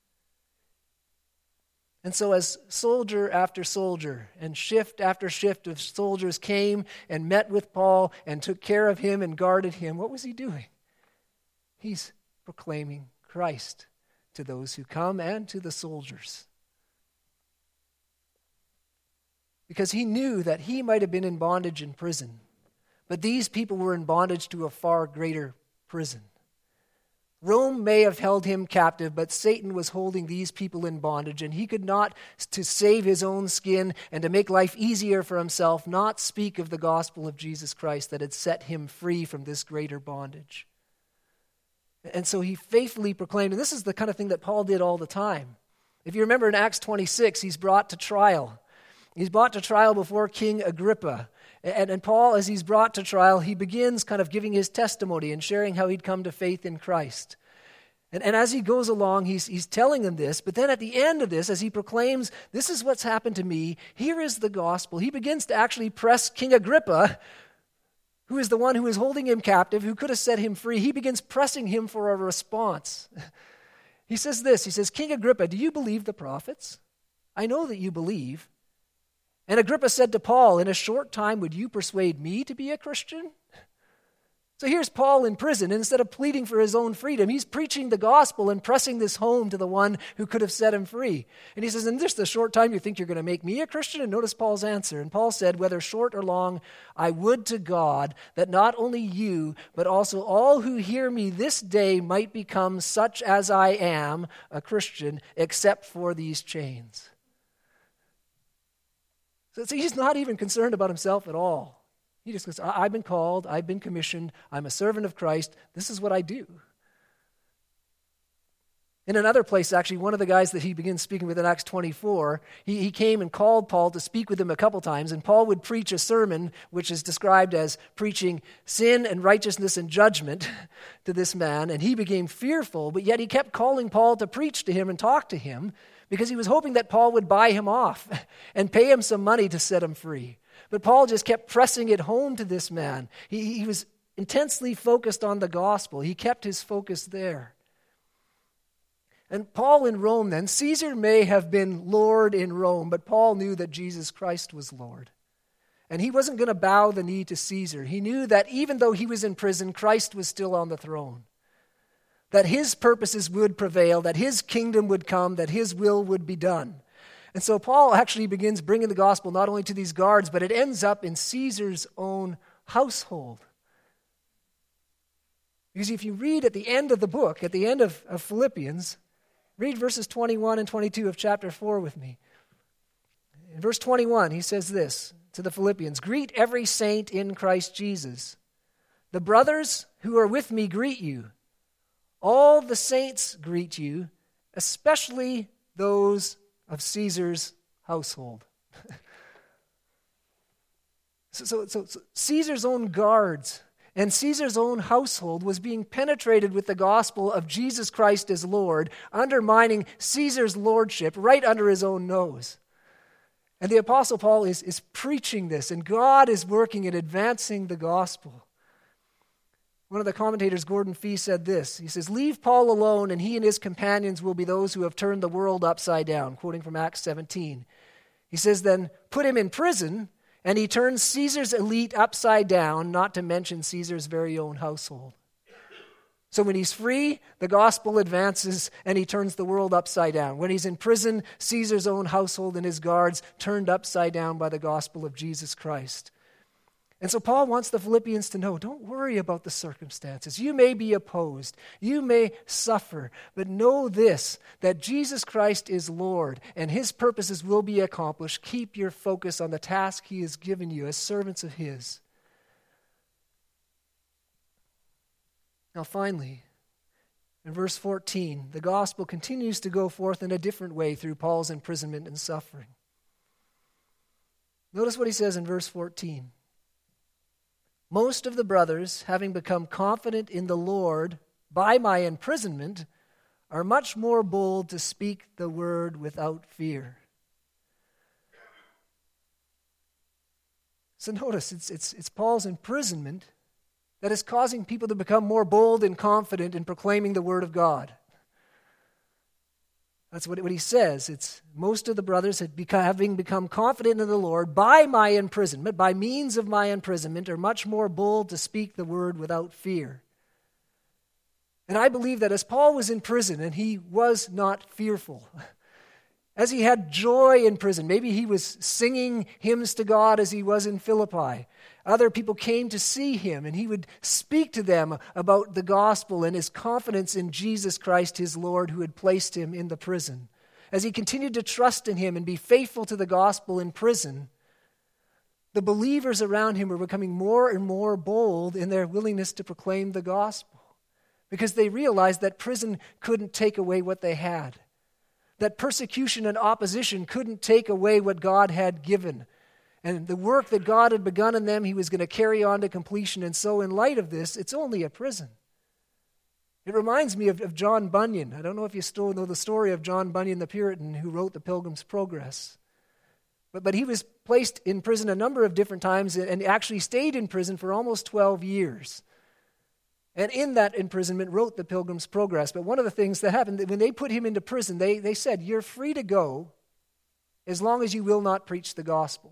And so as soldier after soldier and shift after shift of soldiers came and met with Paul and took care of him and guarded him, what was he doing? He's proclaiming Christ to those who come and to the soldiers. Because he knew that he might have been in bondage in prison, but these people were in bondage to a far greater prison. Rome may have held him captive, but Satan was holding these people in bondage, and he could not, to save his own skin and to make life easier for himself, not speak of the gospel of Jesus Christ that had set him free from this greater bondage. And so he faithfully proclaimed, and this is the kind of thing that Paul did all the time. If you remember in Acts twenty-six, he's brought to trial. He's brought to trial before King Agrippa. And, and Paul, as he's brought to trial, he begins kind of giving his testimony and sharing how he'd come to faith in Christ. And, and as he goes along, he's, he's telling them this. But then at the end of this, as he proclaims, this is what's happened to me, here is the gospel, he begins to actually press King Agrippa, who is the one who is holding him captive, who could have set him free. He begins pressing him for a response. He says this, he says, King Agrippa, do you believe the prophets? I know that you believe. And Agrippa said to Paul, in a short time, would you persuade me to be a Christian? So here's Paul in prison. Instead of pleading for his own freedom, he's preaching the gospel and pressing this home to the one who could have set him free. And he says, in just a short time, you think you're going to make me a Christian? And notice Paul's answer. And Paul said, whether short or long, I would to God that not only you, but also all who hear me this day might become such as I am, a Christian, except for these chains. So he's not even concerned about himself at all. He just goes, I've been called, I've been commissioned, I'm a servant of Christ, this is what I do. In another place, actually, one of the guys that he begins speaking with in Acts twenty-four, he, he came and called Paul to speak with him a couple times, and Paul would preach a sermon which is described as preaching sin and righteousness and judgment to this man, and he became fearful, but yet he kept calling Paul to preach to him and talk to him, because he was hoping that Paul would buy him off and pay him some money to set him free. But Paul just kept pressing it home to this man. He, he was intensely focused on the gospel. He kept his focus there. And Paul in Rome then, Caesar may have been Lord in Rome, but Paul knew that Jesus Christ was Lord. And he wasn't going to bow the knee to Caesar. He knew that even though he was in prison, Christ was still on the throne. That his purposes would prevail, that his kingdom would come, that his will would be done. And so Paul actually begins bringing the gospel not only to these guards, but it ends up in Caesar's own household. Because if you read at the end of the book, at the end of, of Philippians, read verses twenty-one and twenty-two of chapter four with me. In verse twenty-one, he says this to the Philippians, greet every saint in Christ Jesus. The brothers who are with me greet you. All the saints greet you, especially those of Caesar's household. So, so, so, so Caesar's own guards and Caesar's own household was being penetrated with the gospel of Jesus Christ as Lord, undermining Caesar's lordship right under his own nose. And the Apostle Paul is, is preaching this, and God is working and advancing the gospel. One of the commentators, Gordon Fee, said this. He says, "Leave Paul alone, and he and his companions will be those who have turned the world upside down," quoting from Acts seventeen. He says, "Then put him in prison, and he turns Caesar's elite upside down, not to mention Caesar's very own household." So when he's free, the gospel advances and he turns the world upside down. When he's in prison, Caesar's own household and his guards turned upside down by the gospel of Jesus Christ. And so Paul wants the Philippians to know, don't worry about the circumstances. You may be opposed. You may suffer. But know this, that Jesus Christ is Lord and his purposes will be accomplished. Keep your focus on the task he has given you as servants of his. Now finally, in verse fourteen, the gospel continues to go forth in a different way through Paul's imprisonment and suffering. Notice what he says in verse fourteen. "Most of the brothers, having become confident in the Lord by my imprisonment, are much more bold to speak the word without fear." So notice, it's, it's, it's Paul's imprisonment that is causing people to become more bold and confident in proclaiming the word of God. That's what, what he says. It's most of the brothers, had become, having become confident in the Lord by my imprisonment, by means of my imprisonment, are much more bold to speak the word without fear. And I believe that as Paul was in prison, and he was not fearful, as he had joy in prison, maybe he was singing hymns to God as he was in Philippi. Other people came to see him, and he would speak to them about the gospel and his confidence in Jesus Christ, his Lord, who had placed him in the prison. As he continued to trust in him and be faithful to the gospel in prison, the believers around him were becoming more and more bold in their willingness to proclaim the gospel, because they realized that prison couldn't take away what they had, that persecution and opposition couldn't take away what God had given. And the work that God had begun in them, he was going to carry on to completion. And so in light of this, it's only a prison. It reminds me of, of John Bunyan. I don't know if you still know the story of John Bunyan, the Puritan, who wrote The Pilgrim's Progress. But, but he was placed in prison a number of different times and actually stayed in prison for almost twelve years. And in that imprisonment wrote The Pilgrim's Progress. But one of the things that happened, when they put him into prison, they, they said, "You're free to go as long as you will not preach the gospel."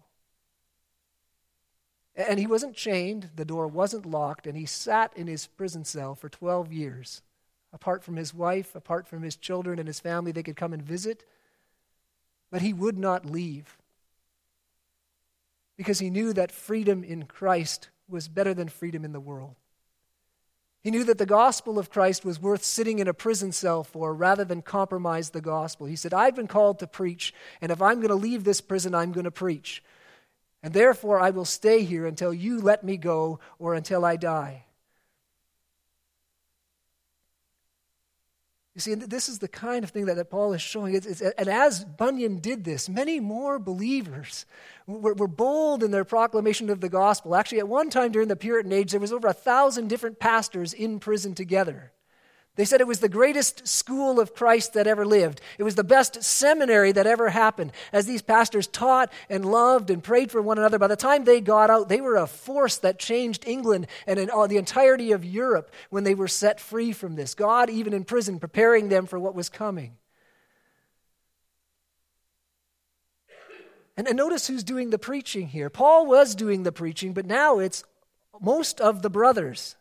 And he wasn't chained, the door wasn't locked, and he sat in his prison cell for twelve years. Apart from his wife, apart from his children and his family, they could come and visit. But he would not leave, because he knew that freedom in Christ was better than freedom in the world. He knew that the gospel of Christ was worth sitting in a prison cell for rather than compromise the gospel. He said, "I've been called to preach, and if I'm going to leave this prison, I'm going to preach. And therefore, I will stay here until you let me go or until I die." You see, this is the kind of thing that, that Paul is showing. It's, it's, and as Bunyan did this, many more believers were, were bold in their proclamation of the gospel. Actually, at one time during the Puritan age, there was over a thousand different pastors in prison together. They said it was the greatest school of Christ that ever lived. It was the best seminary that ever happened. As these pastors taught and loved and prayed for one another, by the time they got out, they were a force that changed England and in all, the entirety of Europe when they were set free from this. God, even in prison, preparing them for what was coming. And, and notice who's doing the preaching here. Paul was doing the preaching, but now it's most of the brothers.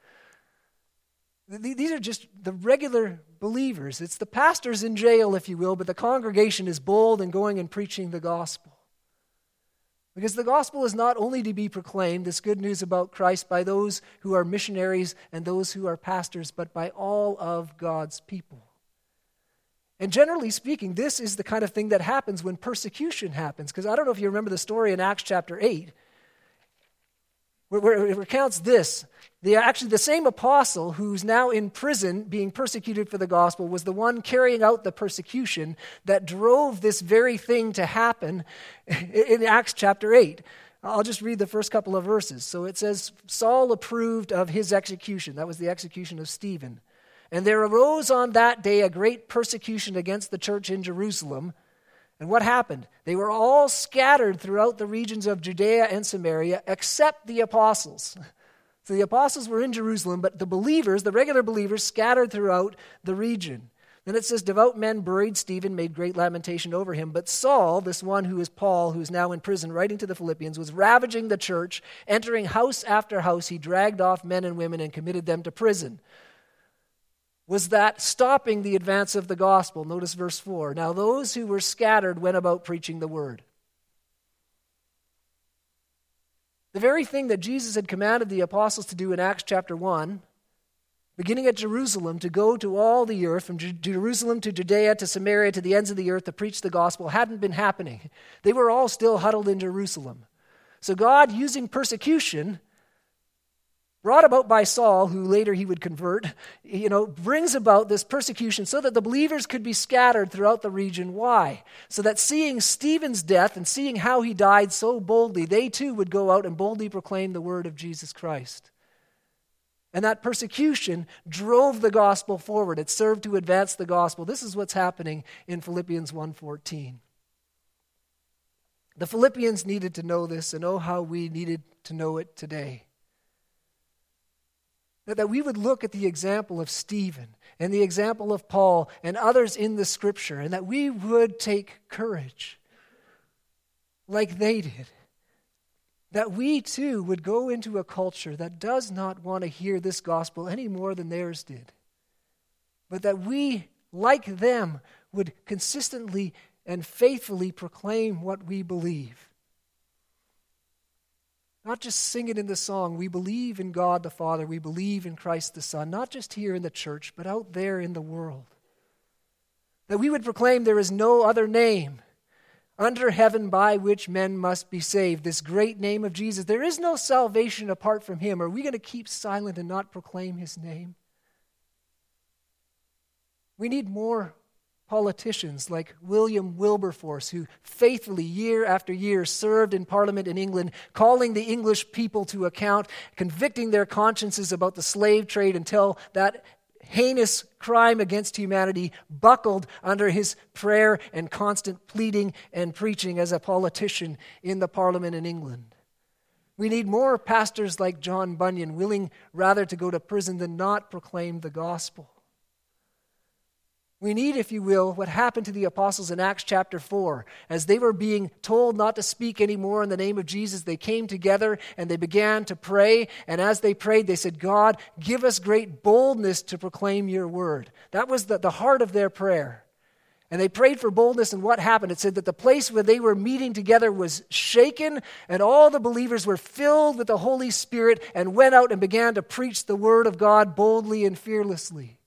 These are just the regular believers. It's the pastors in jail, if you will, but the congregation is bold in going and preaching the gospel. Because the gospel is not only to be proclaimed, this good news about Christ, by those who are missionaries and those who are pastors, but by all of God's people. And generally speaking, this is the kind of thing that happens when persecution happens. Because I don't know if you remember the story in Acts chapter eight, where, where it recounts this. The, actually, the same apostle who's now in prison being persecuted for the gospel was the one carrying out the persecution that drove this very thing to happen in Acts chapter eight. I'll just read the first couple of verses. So it says, Saul approved of his execution. That was the execution of Stephen. And there arose on that day a great persecution against the church in Jerusalem. And what happened? They were all scattered throughout the regions of Judea and Samaria, except the apostles. So the apostles were in Jerusalem, but the believers, the regular believers, scattered throughout the region. Then it says, devout men buried Stephen, made great lamentation over him. But Saul, this one who is Paul, who is now in prison, writing to the Philippians, was ravaging the church. Entering house after house, he dragged off men and women and committed them to prison. Was that stopping the advance of the gospel? Notice verse four. Now those who were scattered went about preaching the word. The very thing that Jesus had commanded the apostles to do in Acts chapter one, beginning at Jerusalem, to go to all the earth, from Jerusalem to Judea to Samaria to the ends of the earth to preach the gospel, hadn't been happening. They were all still huddled in Jerusalem. So God, using persecution, brought about by Saul, who later he would convert, you know, brings about this persecution so that the believers could be scattered throughout the region. Why? So that seeing Stephen's death and seeing how he died so boldly, they too would go out and boldly proclaim the word of Jesus Christ. And that persecution drove the gospel forward. It served to advance the gospel. This is what's happening in Philippians one fourteen. The Philippians needed to know this, and oh, how we needed to know it today. That, that we would look at the example of Stephen and the example of Paul and others in the Scripture, and that we would take courage like they did. That we too would go into a culture that does not want to hear this gospel any more than theirs did. But that we, like them, would consistently and faithfully proclaim what we believe. Not just sing it in the song, we believe in God the Father, we believe in Christ the Son, not just here in the church, but out there in the world. That we would proclaim there is no other name under heaven by which men must be saved. This great name of Jesus. There is no salvation apart from him. Are we going to keep silent and not proclaim his name? We need more politicians like William Wilberforce, who faithfully year after year served in Parliament in England, calling the English people to account, convicting their consciences about the slave trade until that heinous crime against humanity buckled under his prayer and constant pleading and preaching as a politician in the Parliament in England. We need more pastors like John Bunyan, willing rather to go to prison than not proclaim the gospel. We need, if you will, what happened to the apostles in Acts chapter four. As they were being told not to speak anymore in the name of Jesus, they came together and they began to pray. And as they prayed, they said, God, give us great boldness to proclaim your word. That was the, the heart of their prayer. And they prayed for boldness, and what happened? It said that the place where they were meeting together was shaken, and all the believers were filled with the Holy Spirit and went out and began to preach the word of God boldly and fearlessly.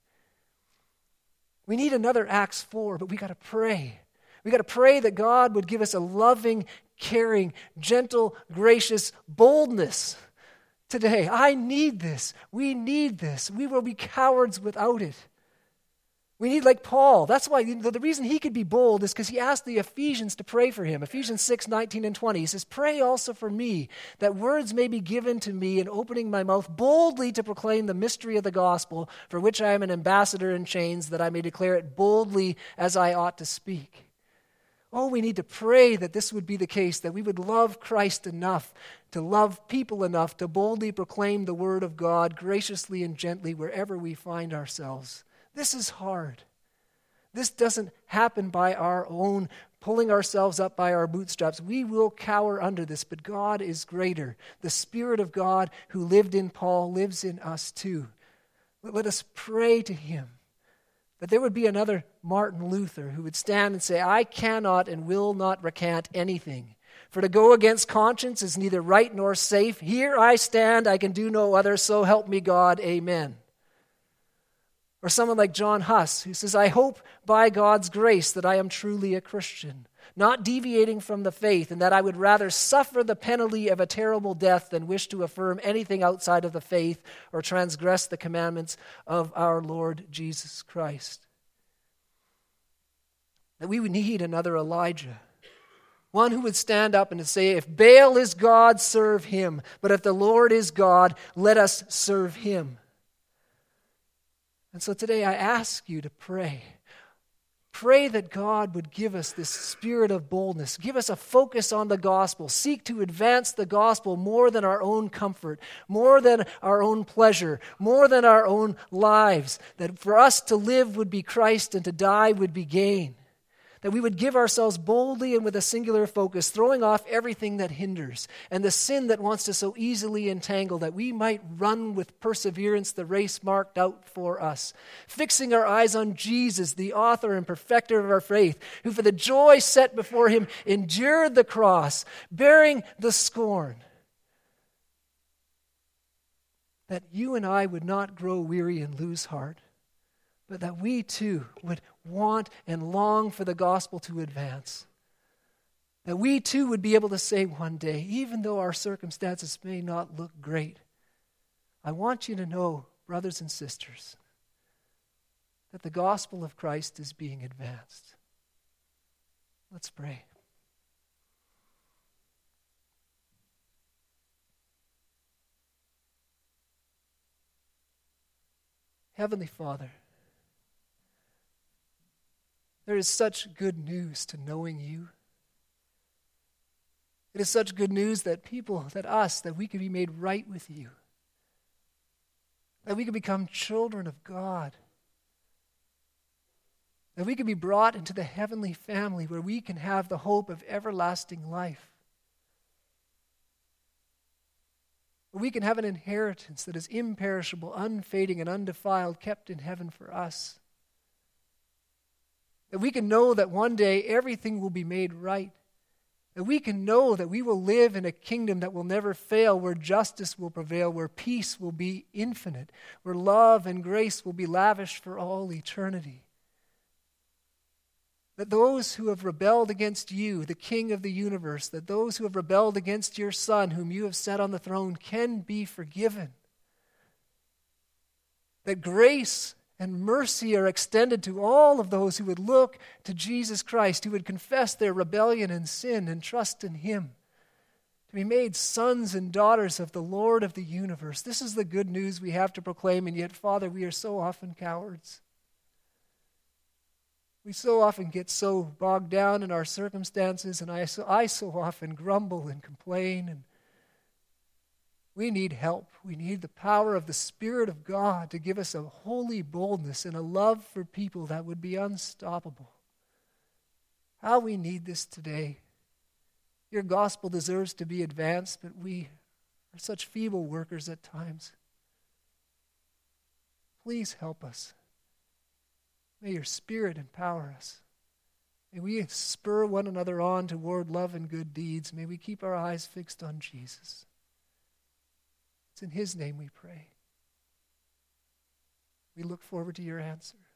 We need another Acts four, but we got to pray. We got to pray that God would give us a loving, caring, gentle, gracious boldness today. I need this. We need this. We will be cowards without it. We need like Paul. That's why the reason he could be bold is because he asked the Ephesians to pray for him. Ephesians six, nineteen and twenty. He says, pray also for me, that words may be given to me in opening my mouth boldly to proclaim the mystery of the gospel, for which I am an ambassador in chains, that I may declare it boldly as I ought to speak. Oh, we need to pray that this would be the case, that we would love Christ enough to love people enough to boldly proclaim the word of God graciously and gently wherever we find ourselves. This is hard. This doesn't happen by our own pulling ourselves up by our bootstraps. We will cower under this, but God is greater. The Spirit of God who lived in Paul lives in us too. Let us pray to him that there would be another Martin Luther who would stand and say, I cannot and will not recant anything. For to go against conscience is neither right nor safe. Here I stand, I can do no other, so help me God, amen. Or someone like John Huss, who says, I hope by God's grace that I am truly a Christian, not deviating from the faith, and that I would rather suffer the penalty of a terrible death than wish to affirm anything outside of the faith or transgress the commandments of our Lord Jesus Christ. That we would need another Elijah. One who would stand up and to say, if Baal is God, serve him. But if the Lord is God, let us serve him. And so today I ask you to pray. Pray that God would give us this spirit of boldness. Give us a focus on the gospel. Seek to advance the gospel more than our own comfort, more than our own pleasure, more than our own lives. That for us to live would be Christ and to die would be gain. That we would give ourselves boldly and with a singular focus, throwing off everything that hinders and the sin that wants to so easily entangle, that we might run with perseverance the race marked out for us, fixing our eyes on Jesus, the author and perfecter of our faith, who for the joy set before him endured the cross, bearing the scorn. That you and I would not grow weary and lose heart, but that we too would want and long for the gospel to advance. That we too would be able to say one day, even though our circumstances may not look great, I want you to know, brothers and sisters, that the gospel of Christ is being advanced. Let's pray. Heavenly Father, there is such good news to knowing you. It is such good news that people, that us, that we can be made right with you. That we can become children of God. That we can be brought into the heavenly family where we can have the hope of everlasting life. Where we can have an inheritance that is imperishable, unfading, and undefiled, kept in heaven for us. That we can know that one day everything will be made right. That we can know that we will live in a kingdom that will never fail, where justice will prevail, where peace will be infinite, where love and grace will be lavished for all eternity. That those who have rebelled against you, the King of the universe, that those who have rebelled against your Son, whom you have set on the throne, can be forgiven. That grace and mercy are extended to all of those who would look to Jesus Christ, who would confess their rebellion and sin and trust in him, to be made sons and daughters of the Lord of the universe. This is the good news we have to proclaim, and yet, Father, we are so often cowards. We so often get so bogged down in our circumstances, and I so, I so often grumble and complain, and we need help. We need the power of the Spirit of God to give us a holy boldness and a love for people that would be unstoppable. How we need this today. Your gospel deserves to be advanced, but we are such feeble workers at times. Please help us. May your Spirit empower us. May we spur one another on toward love and good deeds. May we keep our eyes fixed on Jesus. It's in his name we pray. We look forward to your answer.